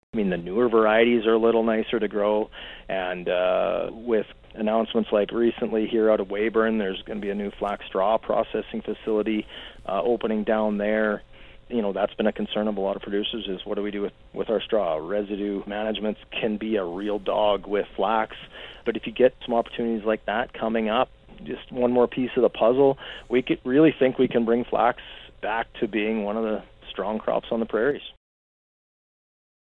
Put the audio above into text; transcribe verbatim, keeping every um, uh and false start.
I mean, the newer varieties are a little nicer to grow, and uh, with announcements like recently here out of Weyburn, there's going to be a new flax straw processing facility uh, opening down there. You know, that's been a concern of a lot of producers is what do we do with, with our straw? Residue management can be a real dog with flax, but if you get some opportunities like that coming up, just one more piece of the puzzle, we could really think we can bring flax back to being one of the strong crops on the prairies.